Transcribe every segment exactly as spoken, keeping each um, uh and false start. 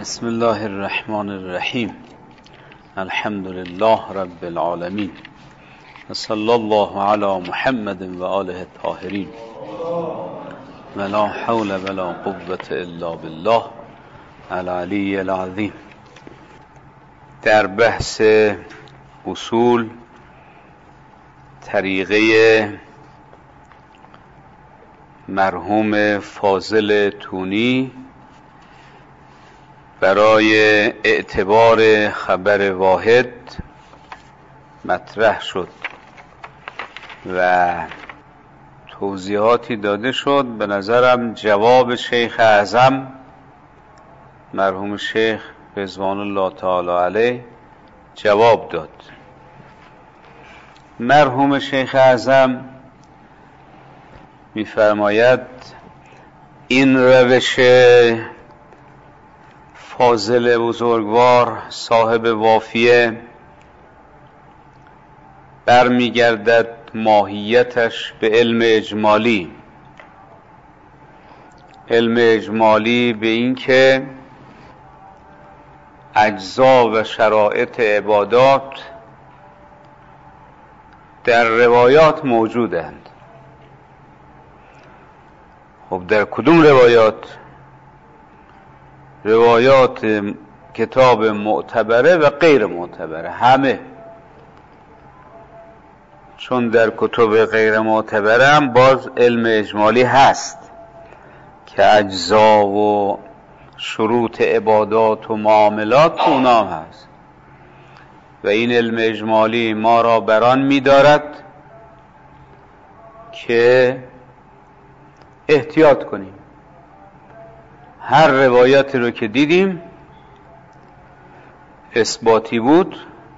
بسم الله الرحمن الرحیم. الحمد لله رب العالمین و صلی الله علی محمد و آله الطاهرین و لا حول ولا قوة الا بالله العلی العظیم. در بحث اصول طریقه مرحوم فاضل تونی برای اعتبار خبر واحد مطرح شد و توضیحاتی داده شد. به نظرم جواب شیخ اعظم مرحوم شیخ رضوان الله تعالی علیه جواب داد. مرحوم شیخ اعظم می‌فرماید این روش فاضل بزرگوار صاحب وافیه برمیگردد ماهیتش به علم اجمالی. علم اجمالی به این که اجزا و شرایط عبادات در روایات موجودند. خب در کدوم روایات؟ روایات کتاب معتبره و غیر معتبره، همه. چون در کتب غیر معتبره هم باز علم اجمالی هست که اجزا و شروط عبادات و معاملات تو اونا هم هست و این علم اجمالی ما را بران می‌دارد که احتیاط کنیم. هر روایتی رو که دیدیم اثباتی بود،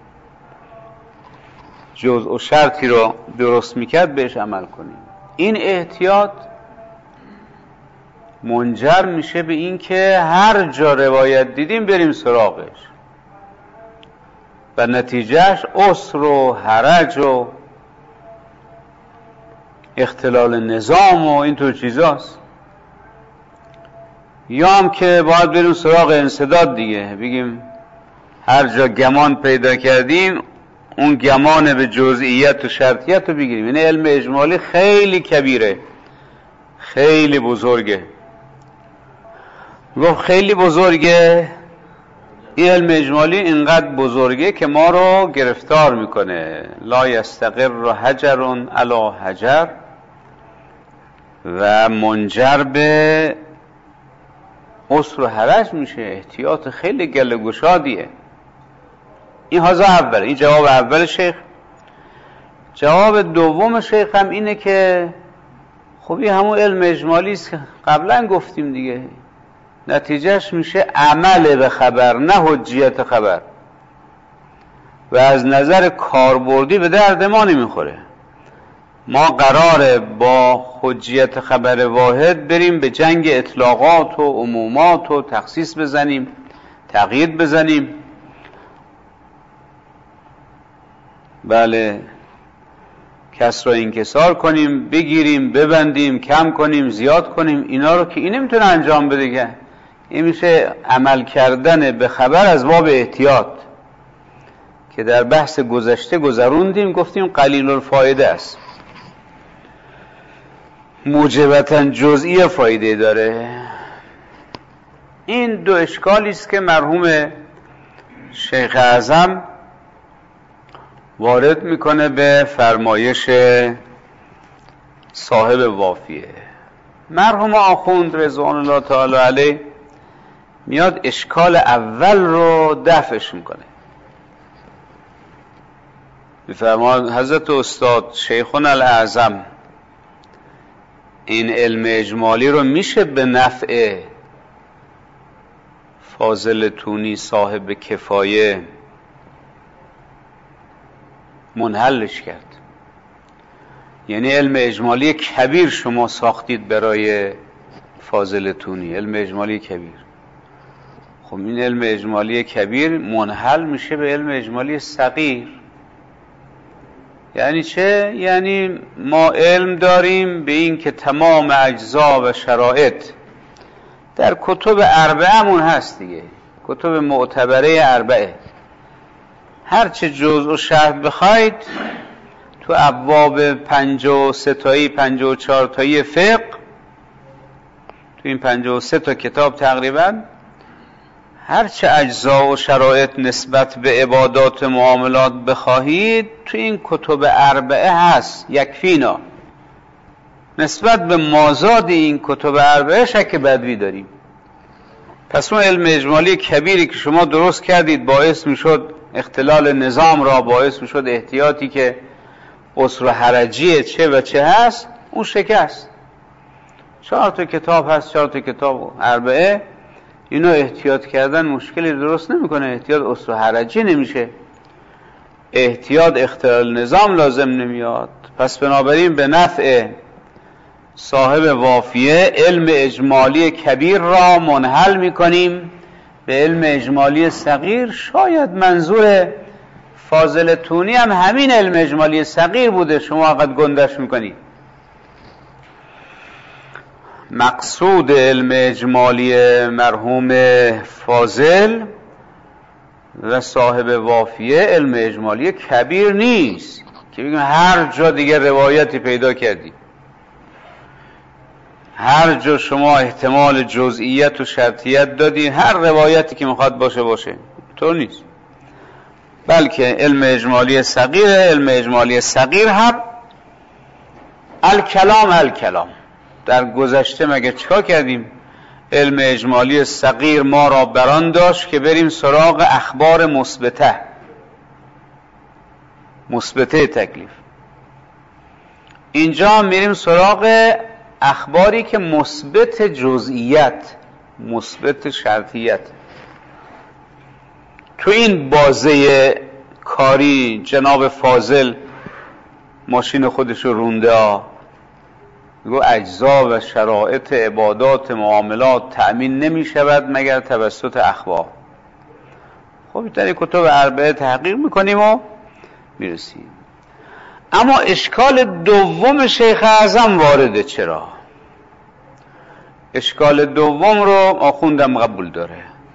جزء و شرطی رو درست میکرد، بهش عمل کنیم. این احتیاط منجر میشه به این که هر جا روایت دیدیم بریم سراغش و نتیجهش عسر و حرج و اختلال نظام و اینطور چیزاست. یا هم که باید بریم سراغ انسداد دیگه، بگیم هر جا گمان پیدا کردیم اون گمان به جزئیت و شرطیت رو بگیریم. یعنی علم اجمالی خیلی کبیره، خیلی بزرگه. گفت خیلی بزرگه. این علم اجمالی اینقدر بزرگه که ما رو گرفتار میکنه. لا یستقر حجر علی حجر و منجر به عسر و حرج میشه. احتیاط خیلی گله گشادیه. این حاضر اول، این جواب اول شیخ. جواب دوم شیخ هم اینه که خب این همون علم اجمالی است که قبلا گفتیم دیگه. نتیجهش میشه عمل به خبر، نه حجیت خبر، و از نظر کاربردی به درد ما نمیخوره. ما قراره با حجیت خبر واحد بریم به جنگ اطلاقات و عمومات و تخصیص بزنیم، تقیید بزنیم. بله، کس را انکسار کنیم، بگیریم، ببندیم، کم کنیم، زیاد کنیم. اینا رو که این نمیتونه انجام بده که این میشه عمل کردن به خبر از باب احتیاط که در بحث گذشته گذروندیم، گفتیم قلیل الفایده است، موجبتاً جزئی فایده داره. این دو اشکالی است که مرحوم شیخ اعظم وارد میکنه به فرمایش صاحب وافیه. مرحوم آخوند رضوان الله تعالی علیه میاد اشکال اول رو دفعش میکنه. میفرماید حضرت استاد شیخنا الاعظم این علم اجمالی رو میشه به نفع فاضل تونی صاحب کفایه منحلش کرد. یعنی علم اجمالی کبیر شما ساختید برای فاضل تونی، علم اجمالی کبیر. خب این علم اجمالی کبیر منحل میشه به علم اجمالی صغیر. یعنی چه؟ یعنی ما علم داریم به این که تمام اجزا و شرایط در کتب اربعه‌مون هست دیگه. کتب معتبره اربعه، هر چه جزء و شرح بخواید تو ابواب پنجاه و سه تایی پنجاه و چهار تایی فقه، تو این پنجاه و سه تا کتاب تقریبا هر چه اجزا و شرایط نسبت به عبادات و معاملات بخواهید تو این کتب اربعه هست. یکفینا. نسبت به مازاد این کتب اربعه شک بدوی داریم. پس اون علم اجمالی کبیری که شما درست کردید باعث میشد اختلال نظام را، باعث میشد احتیاطی که اسر و حرجیه چه و چه هست اون شکست. چهار تا کتاب هست، چهار تا کتاب اربعه، اینو احتیاط کردن مشکلی درست نمیکنه. احتیاط اسر و حرجی نمیشه، احتیاط اختلال نظام لازم نمیاد. پس بنابراین به نفع صاحب وافیه علم اجمالی کبیر را منحل میکنیم به علم اجمالی صغیر. شاید منظور فاضل تونی هم همین علم اجمالی صغیر بوده، شما فقط گندش میکنید. مقصود علم اجمالی مرحوم فاضل و صاحب وافیه علم اجمالی کبیر نیست که بگیم هر جا دیگه روایتی پیدا کردید، هر جا شما احتمال جزئیت و شرطیت دادید، هر روایتی که میخواد باشه باشه. طور نیست. بلکه علم اجمالی صغیر، علم اجمالی صغیر هم الکلام الکلام. در گذشته مگه چیکار کردیم؟ علم اجمالی صغیر ما را بران داشت که بریم سراغ اخبار مثبته، مثبته تکلیف. اینجا میریم سراغ اخباری که مثبت جزئیت، مثبت شرطیت. تو این بازه کاری جناب فاضل ماشین خودش رو رونده ها، میگو اجزا و شرایط عبادات معاملات تأمین نمی شود مگر توسط اخبار. خب در کتب اربعه تحقیق میکنیم و میرسیم. اما اشکال دوم شیخ اعظم وارده. چرا؟ اشکال دوم رو آخوندم قبول داره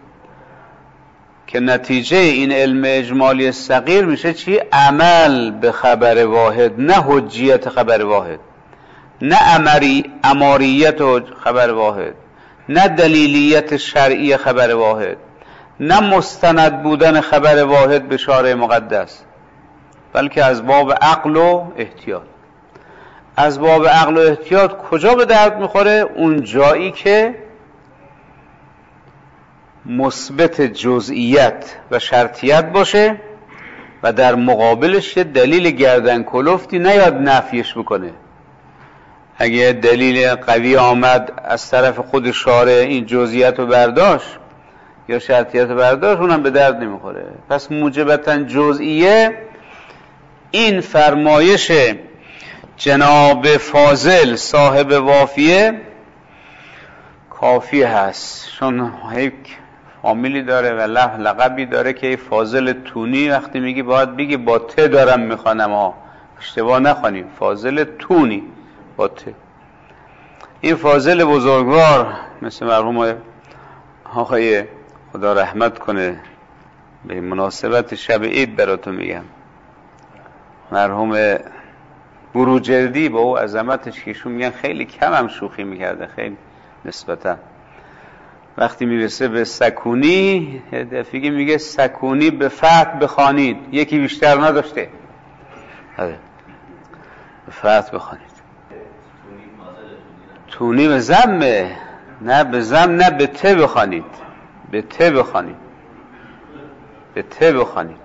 که نتیجه این علم اجمالی صغیر میشه چی؟ عمل به خبر واحد، نه حجیت خبر واحد، نه امری اماریت و خبر واحد، نه دلیلیت شرعی خبر واحد، نه مستند بودن خبر واحد به شارع مقدس، بلکه از باب عقل و احتیاط. از باب عقل و احتیاط کجا به درد میخوره؟ اون جایی که مثبت جزئیت و شرطیت باشه و در مقابلش یه دلیل گردن کلفتی نیاد نفیش بکنه. اگه دلیل قوی آمد از طرف خود شارع این جزئیت رو برداشت یا شرطیت رو برداشت، اونم به درد نمیخوره. پس موجبتاً جزئیه این فرمایش جناب فاضل صاحب وافیه کافی هست، چون یک فامیلی داره و لقبی داره که فاضل تونی. وقتی میگی باید بگی با ت دارم میخوانم ها، اشتباه نخوانیم، فاضل تونی با ت. این فاضل بزرگوار مثل مرحوم آقای خدا رحمت کنه، به مناسبت شب عید براتون میگم، مرحوم بروجردی با او عظمتش که ایشون میگن خیلی کم هم شوخی میکرده، خیلی نسبتا. وقتی میرسه به سکونی دفعه میگه سکونی به فتح بخوانید، یکی بیشتر نداشته، به فتح بخوانید. تونی به زمه، نه به زم، نه به ته بخوانید، به ته بخوانید، به ته بخوانید.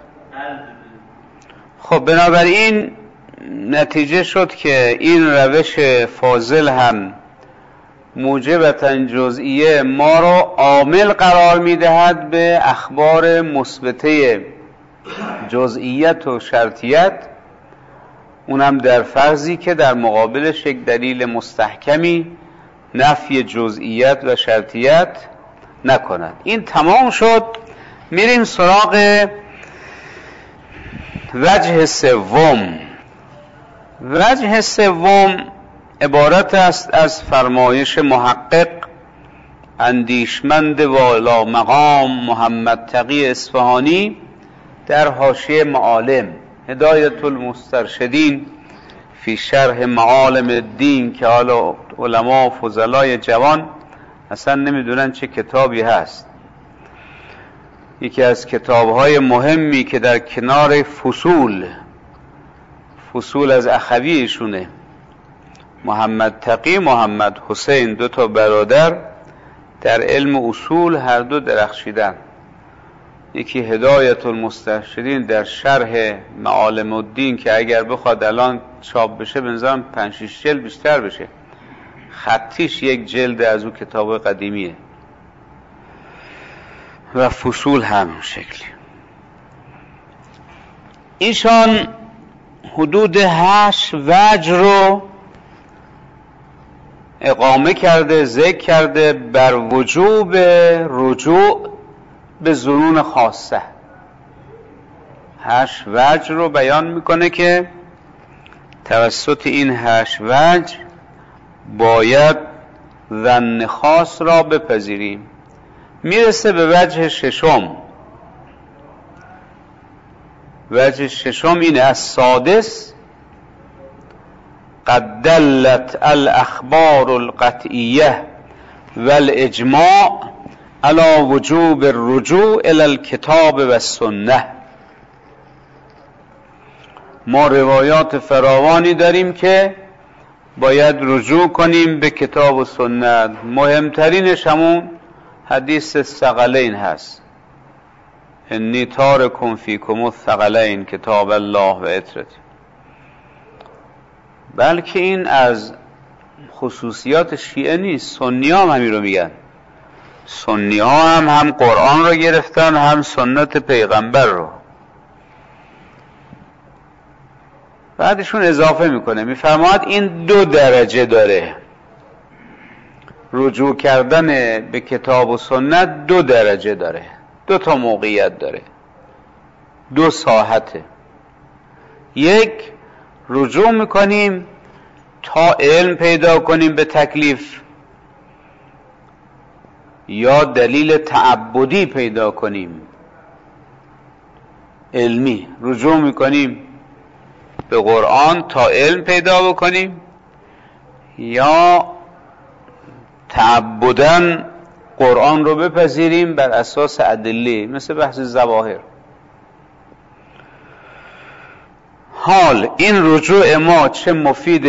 خب بنابراین نتیجه شد که این روش فاضل هم موجبتاً جزئیه ما رو عامل قرار میدهد به اخبار مثبته جزئیت و شرطیت، اونم در فرضی که در مقابلش یک دلیل مستحکمی نفی جزئیت و شرطیت نکند. این تمام شد. میریم سراغ وجه سوم. وجه سوم عبارت است از فرمایش محقق اندیشمند والا مقام محمد تقی اصفهانی در حاشیه معالم هدایت المسترشدین فی شرح معالم الدین که حالا علما و فضلای جوان اصلا نمیدونن چه کتابی هست. یکی از کتابهای مهمی که در کنار فصول فصول از اخویشونه، محمد تقی محمد حسین، دو تا برادر در علم اصول هر دو درخشیدن. یکی هدایت المسترشدین در شرح معالم الدین که اگر بخواد الان چاپ بشه بنظرم پنج شش جلد بیشتر بشه، خطیش یک جلد از اون کتاب قدیمیه، و فصول هم شکلی. ایشان حدود هشت وجه رو اقامه کرده، ذکر کرده بر وجوب رجوع به ظنون خاصه. هشت وجه رو بیان میکنه که توسط این هشت وجه باید ظن خاص را بپذیریم. میرسه به وجه ششم. وجه ششم اینه: السادس قد دلت الاخبار القطعیه والاجماع علی وجوب الرجوع الی الکتاب و السنه. ما روایات فراوانی داریم که باید رجوع کنیم به کتاب و سنت. مهمترینش همون حدیث الثقلین هست: انی تارکم فیکم الثقلین کتاب الله و اطرتی. بلکه این از خصوصیات شیعه نیست، سنی ها هم همین رو میگن. سنی ها هم هم قرآن رو گرفتن هم سنت پیغمبر رو. بعدشون اضافه میکنه، میفرماید این دو درجه داره. رجوع کردن به کتاب و سنت دو درجه داره، دو تا موقعیت داره، دو ساحته. یک، رجوع میکنیم تا علم پیدا کنیم به تکلیف یا دلیل تعبدی پیدا کنیم، علمی. رجوع میکنیم به قرآن تا علم پیدا بکنیم یا تعبداً قرآن رو بپذیریم بر اساس ادله، مثل بحث ظواهر. حال این رجوع ما چه مفید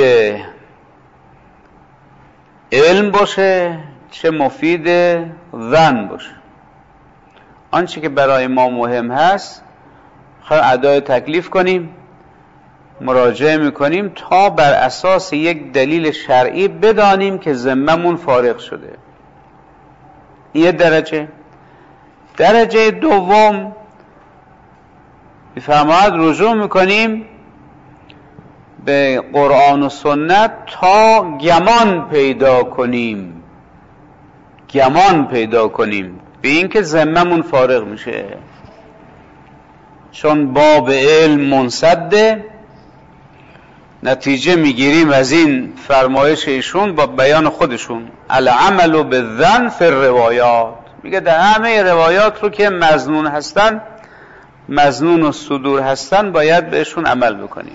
علم باشه چه مفید ظن باشه، آنچه که برای ما مهم هست خواهیم ادای تکلیف کنیم، مراجعه میکنیم تا بر اساس یک دلیل شرعی بدانیم که ذممون فارغ شده. یه درجه. درجه دوم بفرماید رجوع میکنیم به قرآن و سنت تا گمان پیدا کنیم، گمان پیدا کنیم به این که ذممون فارغ میشه، چون باب علم منسده. نتیجه میگیریم از این فرمایش ایشون با بیان خودشون: العمل بالظن فی الروایات. میگه در همه روایات رو که مظنون هستن، مظنون و صدور هستن، باید بهشون عمل بکنیم.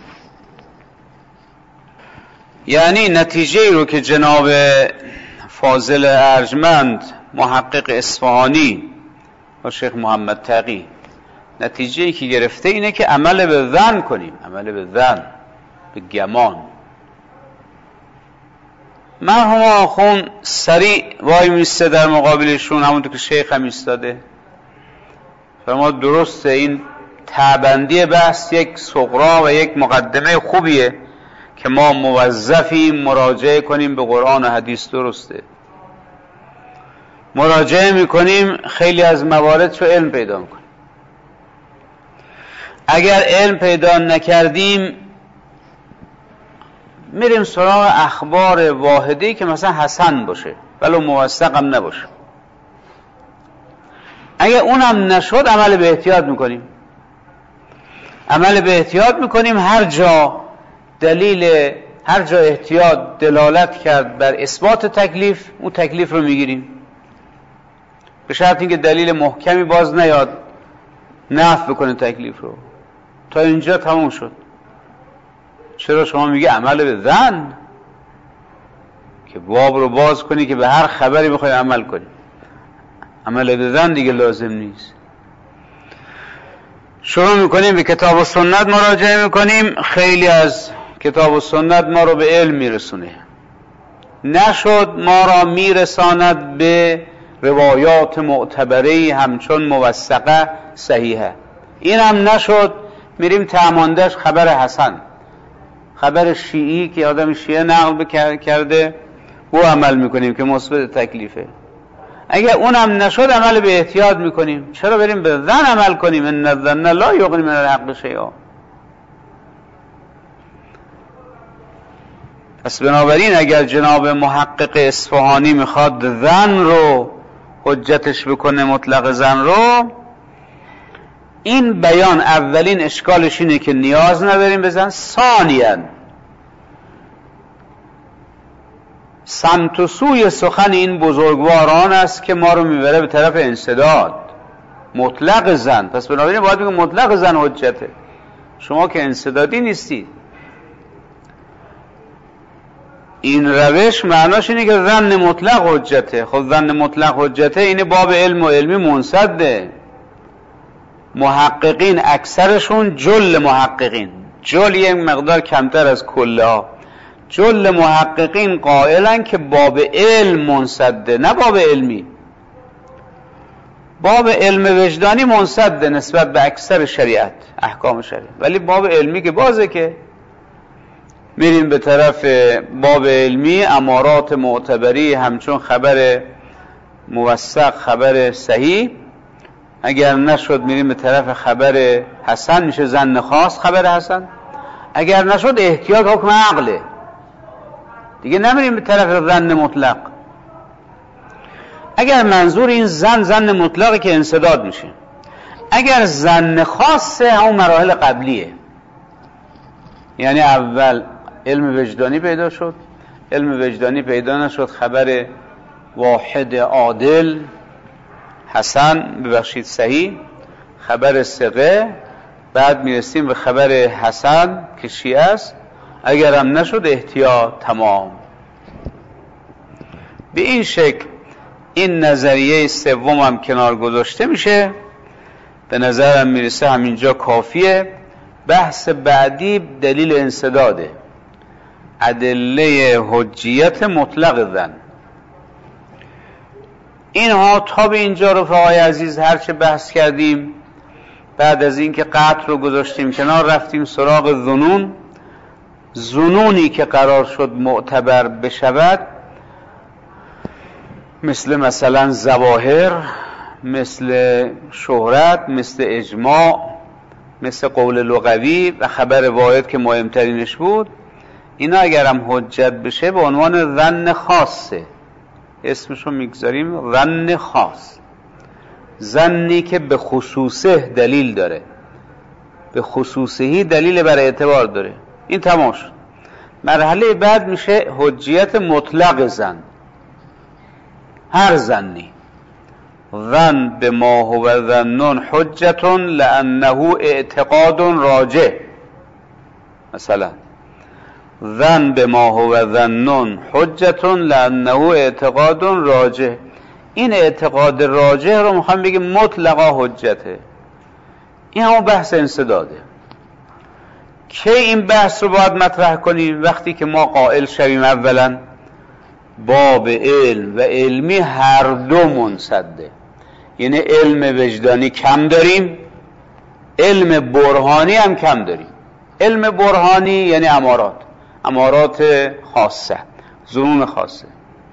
یعنی نتیجه رو که جناب فاضل ارجمند محقق اصفهانی و شیخ محمد تقی نتیجه‌ای که گرفته اینه که عمل به ظن کنیم، عمل به ظن، به گمان. مرحوم آخوند سریع وای میسته در مقابلشون، همونطور که شیخ هم ایستاده. فرما درسته این تعبندی بحث یک سغرا و یک مقدمه خوبیه که ما موظفیم مراجعه کنیم به قرآن و حدیث. درسته، مراجعه میکنیم، خیلی از موارد رو علم پیدا میکنیم. اگر علم پیدا نکردیم میریم سراغ اخبار واحدی که مثلا حسن باشه ولو موثق هم نباشه. اگر اونم نشد عمل به احتیاط میکنیم. عمل به احتیاط میکنیم هر جا دلیل، هر جا احتیاط دلالت کرد بر اثبات تکلیف، اون تکلیف رو میگیریم. به شرط اینکه دلیل محکمی باز نیاد نفی بکنه تکلیف رو. تا اینجا تموم شد. چرا شما میگه عمل به ظن؟ که باب رو باز کنی که به هر خبری بخوای عمل کنی. عمل به ظن دیگه لازم نیست. شروع میکنیم به کتاب و سنت مراجعه میکنیم. خیلی از کتاب و سنت ما رو به علم میرسونه، نشد ما را میرساند به روایات معتبری همچون موثقه صحیحه. این هم نشد میریم تعماندش خبر حسن، خبر شیعی که آدم شیعه نقل کرده او عمل میکنیم که مثبت تکلیفه. اگر اونم نشد عمل به احتیاط میکنیم. چرا بریم به ظن عمل کنیم؟ ان الظن لا یغنی من الحق شیئا. پس بنابراین اگر جناب محقق اصفهانی میخواد ظن رو حجتش بکنه، مطلق ظن رو، این بیان اولین اشکالش اینه که نیاز نداریم به ظن. ثانیاً سمت و سوی سخن این بزرگواران است که ما رو میبره به طرف انسداد، مطلق ظن. پس بنابراین باید بگم مطلق ظن حجته. شما که انسدادی نیستید. این روش معناش اینه که ظن مطلق حجته. خب ظن مطلق حجته اینه باب علم و علمی منسده. محققین اکثرشون، جل محققین، جل یک مقدار کمتر از کلها، جل محققین قائلن که باب علم منسده، نه باب علمی. باب علم وجدانی منسده نسبت به اکثر شریعت، احکام شریعت، ولی باب علمی که بازه که میریم به طرف باب علمی. امارات معتبری همچون خبر موثق، خبر صحیح. اگر نشد میریم به طرف خبر حسن، میشه ظن خاص خبر حسن. اگر نشد احتیاط حکم عقله دیگه، نمیریم به طرف ظن مطلق. اگر منظور این ظن ظن مطلقی که انسداد میشه. اگر ظن خاصه همون مراحل قبلیه، یعنی اول علم وجدانی پیدا شد، علم وجدانی پیدا نشد، خبر واحد عادل حسن، ببخشید صحیح، خبر ثقه، بعد میرسیم به خبر حسن که شیعه است. اگر هم نشد احتیاط تمام. به این شکل این نظریه سوم هم کنار گذاشته میشه. به نظرم میرسه همینجا کافیه. بحث بعدی دلیل انسداده، ادله حجیت مطلق ظن. اینها تا به اینجا رفقای عزیز هرچه بحث کردیم، بعد از این که قطع رو گذاشتیم کنار، رفتیم سراغ ظنون. ظنونی که قرار شد معتبر بشود، مثل مثلا ظواهر، مثل شهرت، مثل اجماع، مثل قول لغوی و خبر واحد که مهمترینش بود، اینا اگر هم حجت بشه به عنوان ظن خاصه، اسمشو میگذاریم ظن خاص. ظنی که به خصوصه دلیل داره، به خصوصهی دلیل بر اعتبار داره. این تمام شد. مرحله بعد میشه حجیت مطلق ظن. هر ظنی، ظن به ما هو ظن حجتون لانه اعتقاد راجح. مثلا ظن به ما هو ظن حجتون لانه اعتقاد راجح. این اعتقاد راجح رو میخوام بگیم مطلقا حجته. این همون بحث انسداده. که این بحث رو باید مطرح کنیم وقتی که ما قائل شویم اولا باب علم و علمی هر دو منسده، یعنی علم وجدانی کم داریم، علم برهانی هم کم داریم. علم برهانی یعنی امارات، امارات خاصه، ظنون خاصه.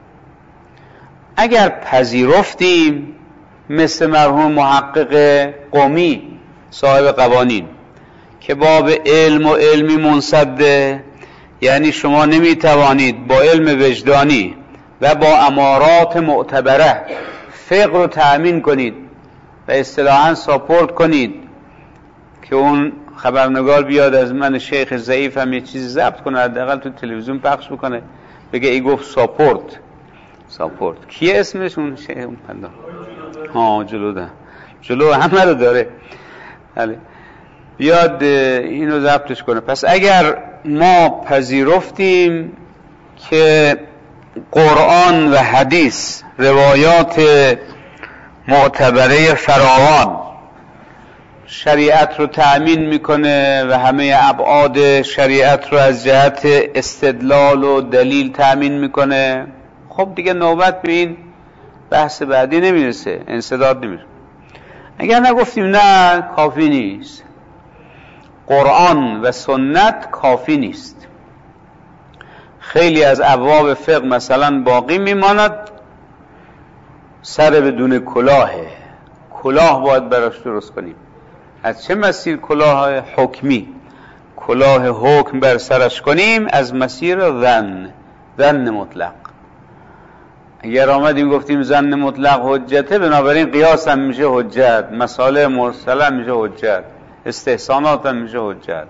اگر پذیرفتیم مثل مرحوم محقق قمی صاحب قوانین که باب علم و علمی منسده، یعنی شما نمیتوانید با علم وجدانی و با امارات معتبره فقه رو تأمین کنید و اصطلاحاً ساپورت کنید که اون خبرنگار بیاد از من شیخ ضعیف هم یه چیزی ضبط کنه، حداقل تو تلویزیون پخش بکنه، بگه ای گفت ساپورت. ساپورت کیه اسمش؟ اون شیخ اون پندار ها جلو ده جلو همه رو داره. بله بیاد اینو ضبطش کنه. پس اگر ما پذیرفتیم که قرآن و حدیث روایات معتبره فراوان شریعت رو تأمین میکنه و همه ابعاد شریعت رو از جهت استدلال و دلیل تأمین میکنه، خب دیگه نوبت به این بحث بعدی نمیرسه، انسداد نمیرسه. اگر نگفتیم نه کافی نیست، قرآن و سنت کافی نیست، خیلی از ابواب فقه مثلا باقی میماند، سر بدون کلاهه، کلاه باید براش درست کنیم. از چه مسیر کلاه حکمی، کلاه حکم بر سرش کنیم؟ از مسیر ظن، ظن مطلق. اگر آمدیم گفتیم ظن مطلق حجته، بنابراین قیاس هم میشه حجت، مسائل مرسله هم میشه حجت، استحسانات هم میشه حجت.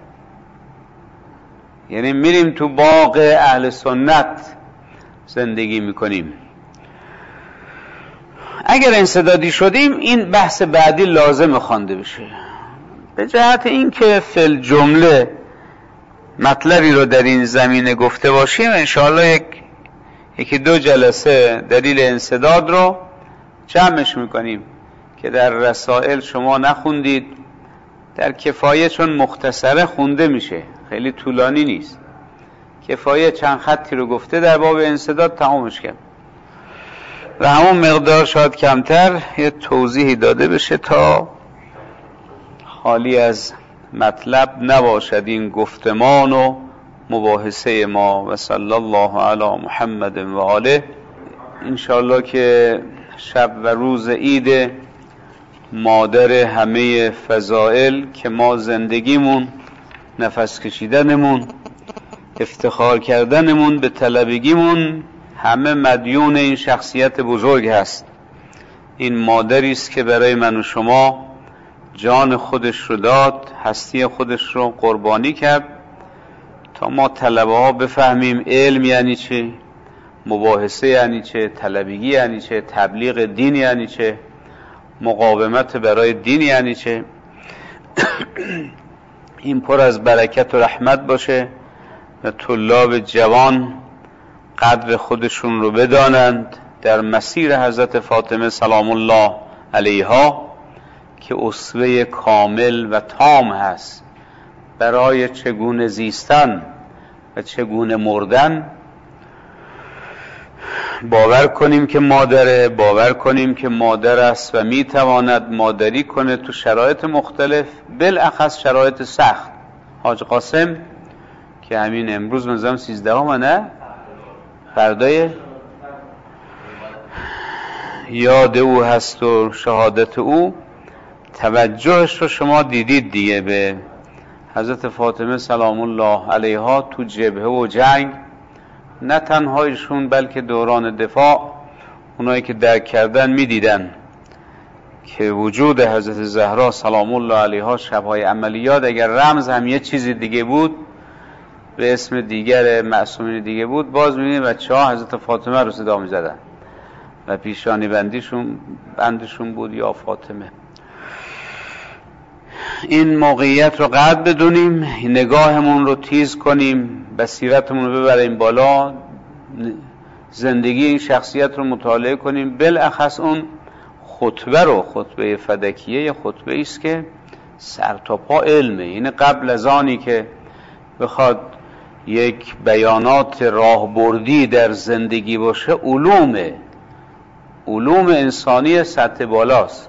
یعنی میریم تو باغ اهل سنت زندگی میکنیم. اگر انسدادی شدیم این بحث بعدی لازم خوانده بشه، به جهت این که فل جمله مطلبی رو در این زمینه گفته باشیم. انشاءالله یک یکی دو جلسه دلیل انسداد رو جمعش میکنیم که در رسائل شما نخوندید، در کفایه چون مختصره خونده میشه، خیلی طولانی نیست، کفایه چند خطی رو گفته در باب انسداد تمامش کرد و همون مقدار شاید کمتر یه توضیحی داده بشه تا خالی از مطلب نباشد این گفتمان و مباحثه ما. و صلی الله علی محمد و آله. انشاءالله که شب و روز عید مادر همه فضائل که ما زندگیمون، نفس کشیدنمون، افتخار کردنمون به طلبگیمون همه مدیون این شخصیت بزرگ هست. این مادری است که برای من و شما جان خودش رو داد، هستی خودش رو قربانی کرد تا ما طلبه ها بفهمیم علم یعنی چه، مباحثه یعنی چه، طلبگی یعنی چه، تبلیغ دین یعنی چه، مقاومت برای دین یعنی چه. این پر از برکت و رحمت باشه و طلاب جوان قدر خودشون رو بدانند در مسیر حضرت فاطمه سلام الله علیها که اسوه کامل و تام هست برای چگونه زیستن و چگونه مردن. باور کنیم که مادره، باور کنیم که مادر است و میتواند مادری کنه تو شرایط مختلف، بالاخص شرایط سخت. حاج قاسم که همین امروز منظرم سیزده ها نه فردای یاد او هست و شهادت او، توجهش رو شما دیدید دیگه به حضرت فاطمه سلام الله علیها تو جبهه و جنگ، نه تنها ایشون بلکه دوران دفاع اونایی که درک کردن میدیدن که وجود حضرت زهرا سلام الله علیها شبهای عملیات اگر رمز هم یه چیزی دیگه بود به اسم دیگر معصومین دیگه بود، باز میبینید بچه ها حضرت فاطمه رو صدا میزدن و پیشانی بندیشون بندشون بود یا فاطمه. این موقعیت رو قدر بدونیم، نگاهمون رو تیز کنیم، بصیرتمون رو ببریم بالا، زندگی این شخصیت رو مطالعه کنیم. بالاخص اون خطبه رو، خطبه فدکیه، خطبه ایست که سر تا پا علمه. این قبل از آنی که بخواد یک بیانات راهبردی در زندگی باشه، علومه، علوم انسانی سطح بالاست،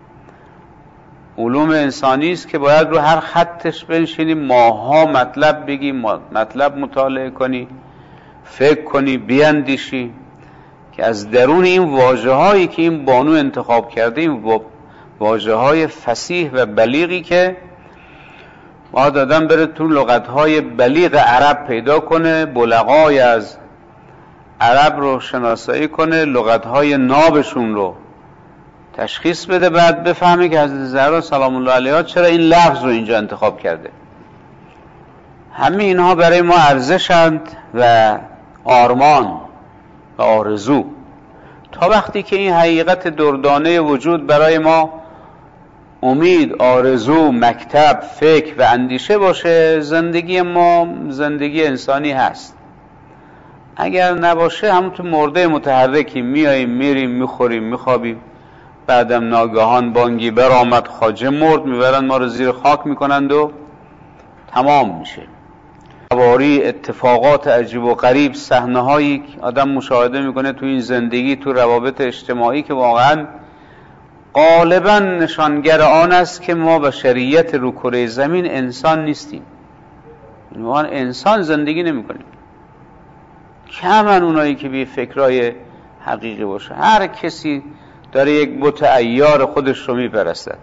علوم انسانی است که باید رو هر خطش بنشینی ماها مطلب بگی، مطلب مطالعه کنی، فکر کنی، بیاندیشی که از درون این واژه هایی که این بانو انتخاب کرده، این واژه های فصیح و بلیغی که باید آدم بره تو لغت های بلیغ عرب پیدا کنه، بلغای از عرب رو شناسایی کنه، لغت های نابشون رو تشخیص بده، بعد بفهمه که حضرت زهرا سلام الله علیها چرا این لفظ رو اینجا انتخاب کرده. همه اینها برای ما ارزشند و آرمان و آرزو. تا وقتی که این حقیقت دردانه وجود برای ما امید، آرزو، مکتب، فکر و اندیشه باشه، زندگی ما زندگی انسانی هست. اگر نباشه همونطور مرده متحرکی، میاییم میریم میخوریم میخوابیم، بعدم ناگهان بانگی برآمد خواجه مرد، میبرن ما رو زیر خاک میکنند و تمام میشه. سواری، اتفاقات عجیب و غریب، صحنه‌هایی که آدم مشاهده میکنه تو این زندگی، تو روابط اجتماعی، که واقعا غالبا نشانگر آن است که ما بشریت رو کره زمین انسان نیستیم. واقعا انسان زندگی نمیکنیم. کمن اونایی که به فکرای حقیقی باشه. هر کسی داره یک بت عیار خودش رو میپرستد.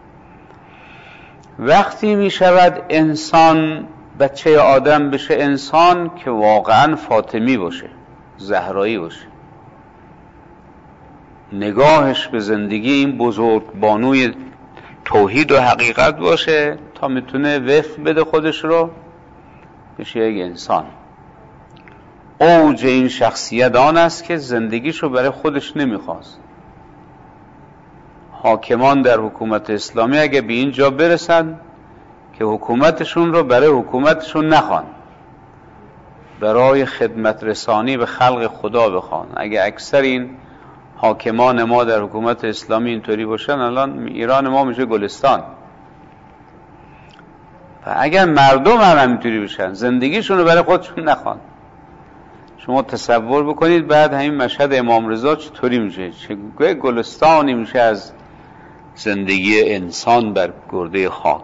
وقتی میشود انسان، بچه آدم بشه انسان، که واقعا فاطمی باشه، زهرایی باشه، نگاهش به زندگی این بزرگ بانوی توحید و حقیقت باشه تا میتونه وفق بده خودش رو، بشه یک انسان. اوج این شخصیت آن است که زندگیشو برای خودش نمیخواست. حاکمان در حکومت اسلامی اگه به این جا برسن که حکومتشون رو برای حکومتشون نخوان، برای خدمت رسانی به خلق خدا بخوان، اگه اکثر این حاکمان ما در حکومت اسلامی اینطوری باشن، الان ایران ما میشه گلستان. و اگر مردم هم همینطوری بشن، زندگیشون رو برای خودشون نخوان، شما تصور بکنید بعد همین مشهد امام رضا چطوری میشه، چه گلستانی میشه از زندگی انسان بر گرده خاک.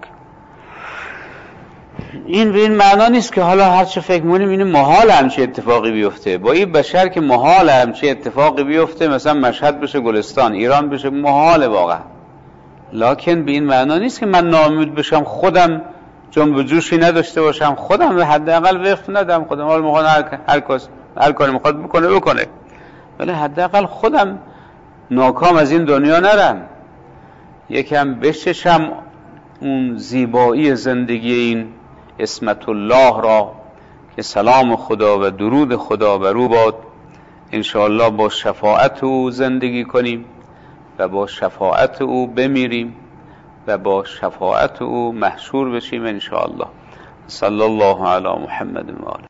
این به این معنا نیست که حالا هر چه فکر می‌کنیم این محال همچین اتفاقی بیفته. با این بشر که محال همچین اتفاقی بیفته، مثلا مشهد بشه گلستان، ایران بشه، محال واقعا. لکن به این معنا نیست که من ناامید بشم، خودم جنب و جوشی نداشته باشم، خودم به حداقل وقف ندم، خودم حال می‌خوام هر هر کس هر کاری می‌خواد بکنه بکنه، ولی حداقل خودم ناکام از این دنیا نرم، یکم بچشم اون زیبایی زندگی این اسمت الله را که سلام خدا و درود خدا بر او باد. انشاءالله با شفاعت او زندگی کنیم و با شفاعت او بمیریم و با شفاعت او محشور بشیم انشاءالله. صلی الله علی محمد و آله.